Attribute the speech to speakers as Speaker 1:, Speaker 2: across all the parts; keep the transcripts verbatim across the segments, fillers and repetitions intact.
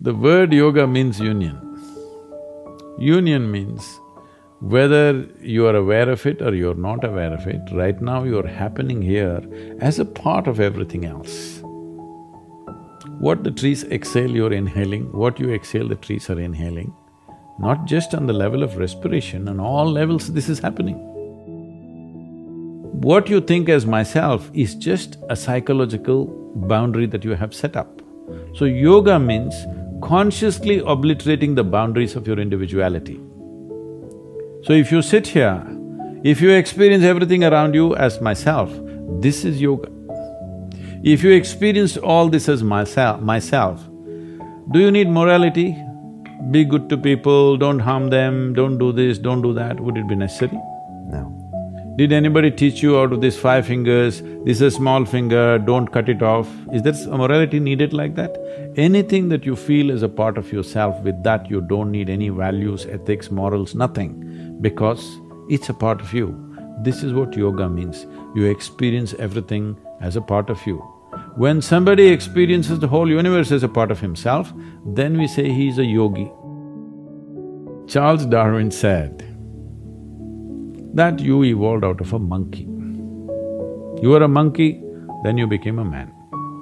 Speaker 1: The word yoga means union. Union means whether you are aware of it or you're not aware of it, right now you're happening here as a part of everything else. What the trees exhale, you're inhaling, what you exhale, the trees are inhaling. Not just on the level of respiration, on all levels this is happening. What you think as myself is just a psychological boundary that you have set up. So yoga means consciously obliterating the boundaries of your individuality. So if you sit here, if you experience everything around you as myself, this is yoga. If you experience all this as myself, myself, do you need morality? Be good to people, don't harm them, don't do this, don't do that, would it be necessary?
Speaker 2: No.
Speaker 1: Did anybody teach you out of these five fingers, this is a small finger, don't cut it off? Is there a morality needed like that? Anything that you feel is a part of yourself, with that you don't need any values, ethics, morals, nothing, because it's a part of you. This is what yoga means. You experience everything as a part of you. When somebody experiences the whole universe as a part of himself, then we say he is a yogi. Charles Darwin said that you evolved out of a monkey. You were a monkey, then you became a man.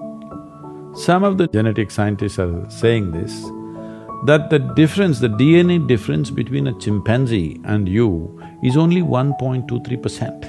Speaker 1: Some of the genetic scientists are saying this, that the difference, the D N A difference between a chimpanzee and you is only one point two three percent.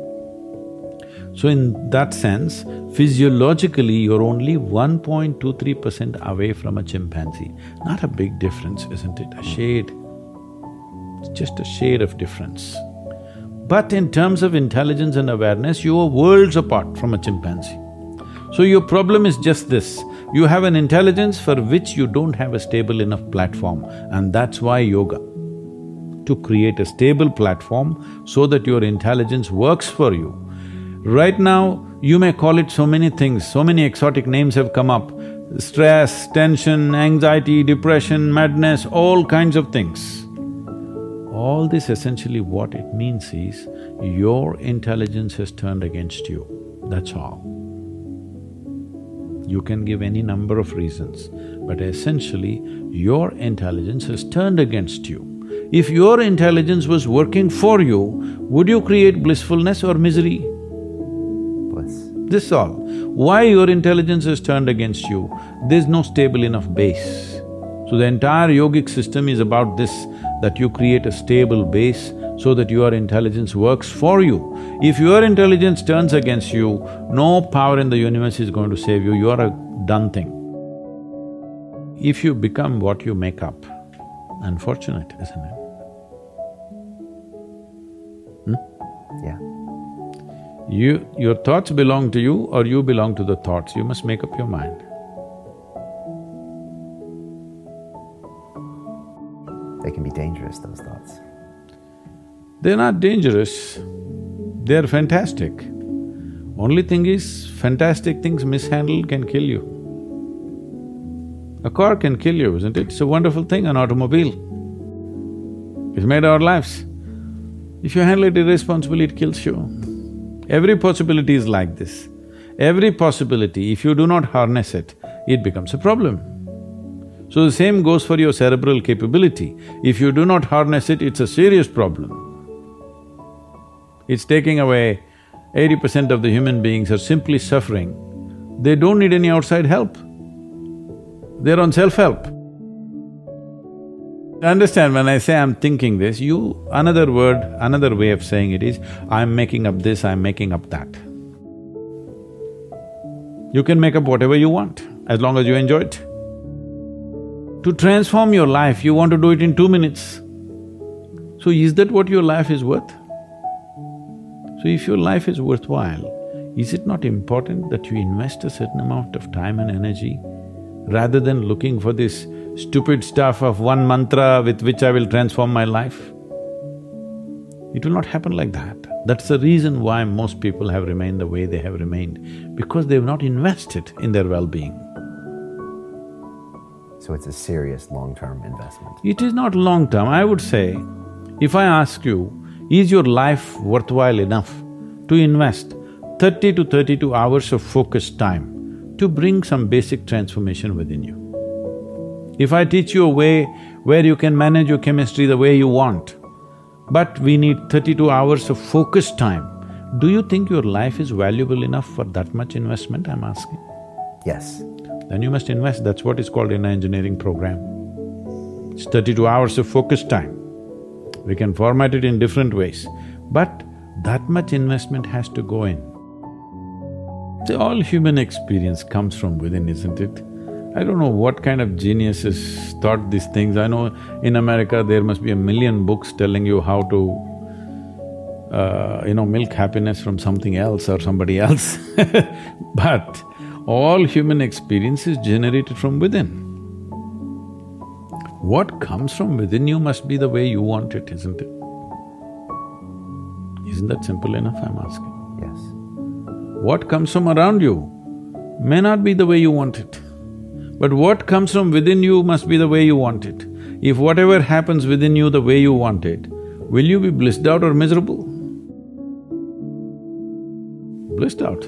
Speaker 1: So in that sense, physiologically you're only one point two three percent away from a chimpanzee. Not a big difference, isn't it? A shade, it's just a shade of difference. But in terms of intelligence and awareness, you are worlds apart from a chimpanzee. So your problem is just this, you have an intelligence for which you don't have a stable enough platform, and that's why yoga. To create a stable platform so that your intelligence works for you. Right now, you may call it so many things, so many exotic names have come up, stress, tension, anxiety, depression, madness, all kinds of things. All this essentially what it means is, your intelligence has turned against you, that's all. You can give any number of reasons, but essentially, your intelligence has turned against you. If your intelligence was working for you, would you create blissfulness or misery?
Speaker 2: Bliss.
Speaker 1: This is all. Why your intelligence has turned against you? There's no stable enough base. So the entire yogic system is about this, that you create a stable base so that your intelligence works for you. If your intelligence turns against you, no power in the universe is going to save you, you are a done thing. If you become what you make up, unfortunate, isn't it? Hmm?
Speaker 2: Yeah.
Speaker 1: You… your thoughts belong to you or you belong to the thoughts, you must make up your mind.
Speaker 2: They can be dangerous, those thoughts.
Speaker 1: They're not dangerous, they're fantastic. Only thing is, fantastic things mishandled can kill you. A car can kill you, isn't it? It's a wonderful thing, an automobile. It's made our lives. If you handle it irresponsibly, it kills you. Every possibility is like this. Every possibility, if you do not harness it, it becomes a problem. So the same goes for your cerebral capability. If you do not harness it, it's a serious problem. It's taking away eighty percent of the human beings are simply suffering. They don't need any outside help. They're on self-help. Understand, when I say I'm thinking this, you… another word, another way of saying it is, I'm making up this, I'm making up that. You can make up whatever you want, as long as you enjoy it. To transform your life, you want to do it in two minutes. So is that what your life is worth? So if your life is worthwhile, is it not important that you invest a certain amount of time and energy rather than looking for this stupid stuff of one mantra with which I will transform my life? It will not happen like that. That's the reason why most people have remained the way they have remained, because they've not invested in their well-being.
Speaker 2: So it's a serious long-term investment.
Speaker 1: It is not long-term. I would say, if I ask you, is your life worthwhile enough to invest thirty to thirty-two hours of focused time to bring some basic transformation within you? If I teach you a way where you can manage your chemistry the way you want, but we need thirty-two hours of focused time, do you think your life is valuable enough for that much investment, I'm asking?
Speaker 2: Yes.
Speaker 1: Then you must invest, that's what is called in an engineering program. It's thirty-two hours of focused time. We can format it in different ways, but that much investment has to go in. See, all human experience comes from within, isn't it? I don't know what kind of geniuses thought these things. I know in America there must be a million books telling you how to, uh, you know, milk happiness from something else or somebody else but all human experience is generated from within. What comes from within you must be the way you want it, isn't it? Isn't that simple enough, I'm asking?
Speaker 2: Yes.
Speaker 1: What comes from around you may not be the way you want it, but what comes from within you must be the way you want it. If whatever happens within you the way you want it, will you be blissed out or miserable? Blissed out.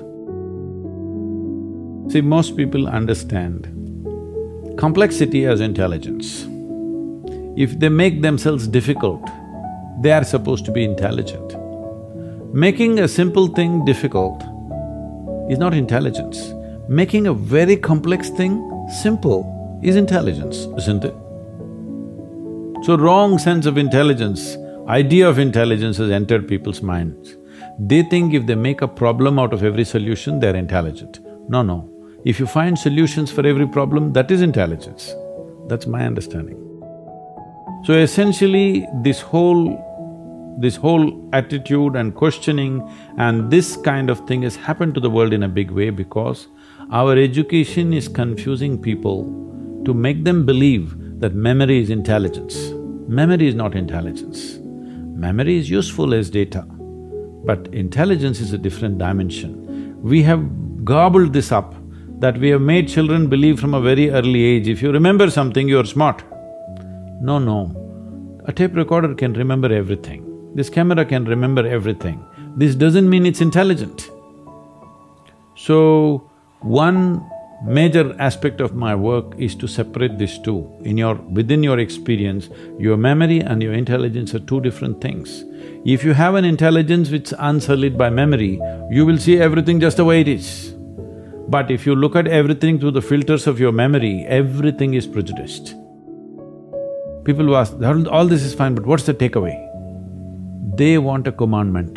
Speaker 1: See, most people understand complexity as intelligence. If they make themselves difficult, they are supposed to be intelligent. Making a simple thing difficult is not intelligence. Making a very complex thing simple is intelligence, isn't it? So wrong sense of intelligence, idea of intelligence has entered people's minds. They think if they make a problem out of every solution, they're intelligent. No, no. If you find solutions for every problem, that is intelligence. That's my understanding. So essentially, this whole… this whole attitude and questioning and this kind of thing has happened to the world in a big way because our education is confusing people to make them believe that memory is intelligence. Memory is not intelligence. Memory is useful as data, but intelligence is a different dimension. We have gobbled this up, that we have made children believe from a very early age, if you remember something, you're smart. No, no. A tape recorder can remember everything. This camera can remember everything. This doesn't mean it's intelligent. So, one major aspect of my work is to separate these two. In your… within your experience, your memory and your intelligence are two different things. If you have an intelligence which is unsullied by memory, you will see everything just the way it is. But if you look at everything through the filters of your memory, everything is prejudiced. People will ask, all this is fine, but what's the takeaway? They want a commandment.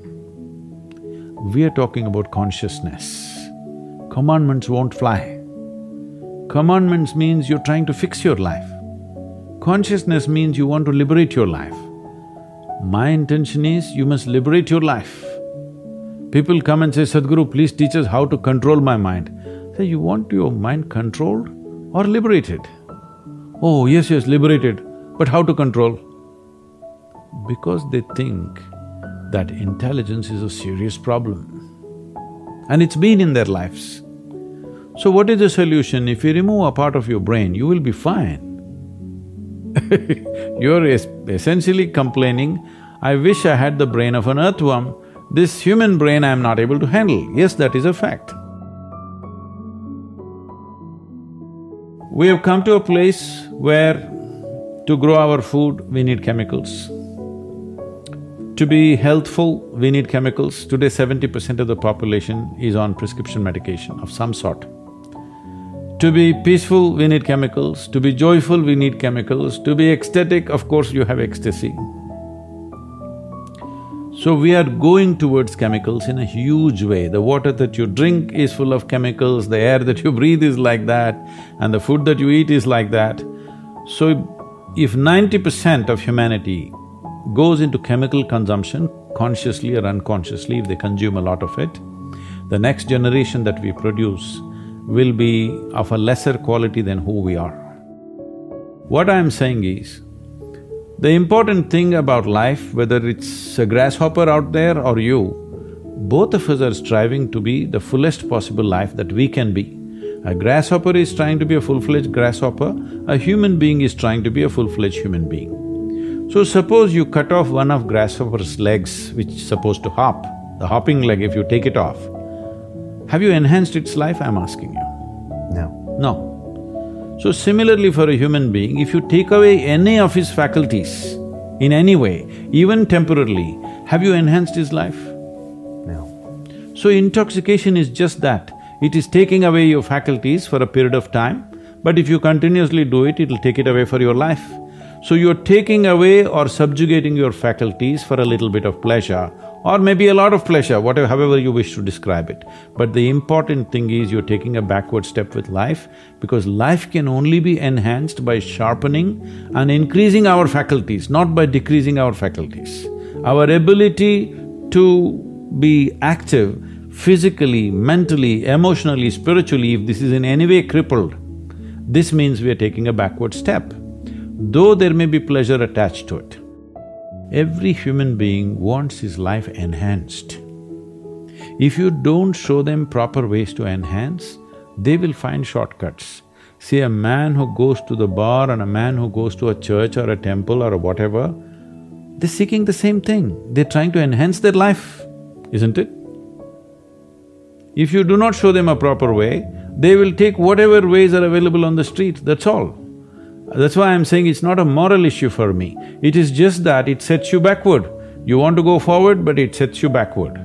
Speaker 1: We are talking about consciousness. Commandments won't fly. Commandments means you're trying to fix your life. Consciousness means you want to liberate your life. My intention is you must liberate your life. People come and say, Sadhguru, please teach us how to control my mind. I say, you want your mind controlled or liberated? Oh, yes, yes, liberated, but how to control? Because they think that intelligence is a serious problem. And it's been in their lives. So what is the solution? If you remove a part of your brain, you will be fine. You're es essentially complaining, I wish I had the brain of an earthworm, this human brain I'm not able to handle. Yes, that is a fact. We have come to a place where to grow our food, we need chemicals. To be healthful, we need chemicals. Today, seventy percent of the population is on prescription medication of some sort. To be peaceful, we need chemicals. To be joyful, we need chemicals. To be ecstatic, of course, you have ecstasy. So we are going towards chemicals in a huge way. The water that you drink is full of chemicals, the air that you breathe is like that, and the food that you eat is like that. So if ninety percent of humanity goes into chemical consumption, consciously or unconsciously, if they consume a lot of it, the next generation that we produce will be of a lesser quality than who we are. What I'm saying is, the important thing about life, whether it's a grasshopper out there or you, both of us are striving to be the fullest possible life that we can be. A grasshopper is trying to be a full-fledged grasshopper, a human being is trying to be a full-fledged human being. So suppose you cut off one of grasshopper's legs which is supposed to hop, the hopping leg, if you take it off, have you enhanced its life, I'm asking you?
Speaker 2: No.
Speaker 1: No. So similarly for a human being, if you take away any of his faculties in any way, even temporarily, have you enhanced his life?
Speaker 2: No.
Speaker 1: So intoxication is just that, it is taking away your faculties for a period of time, but if you continuously do it, it'll take it away for your life. So you're taking away or subjugating your faculties for a little bit of pleasure, or maybe a lot of pleasure, whatever… however you wish to describe it. But the important thing is you're taking a backward step with life, because life can only be enhanced by sharpening and increasing our faculties, not by decreasing our faculties. Our ability to be active physically, mentally, emotionally, spiritually, if this is in any way crippled, this means we are taking a backward step, though there may be pleasure attached to it. Every human being wants his life enhanced. If you don't show them proper ways to enhance, they will find shortcuts. See, a man who goes to the bar and a man who goes to a church or a temple or a whatever, they're seeking the same thing, they're trying to enhance their life, isn't it? If you do not show them a proper way, they will take whatever ways are available on the street, that's all. That's why I'm saying it's not a moral issue for me, it is just that it sets you backward. You want to go forward, but it sets you backward.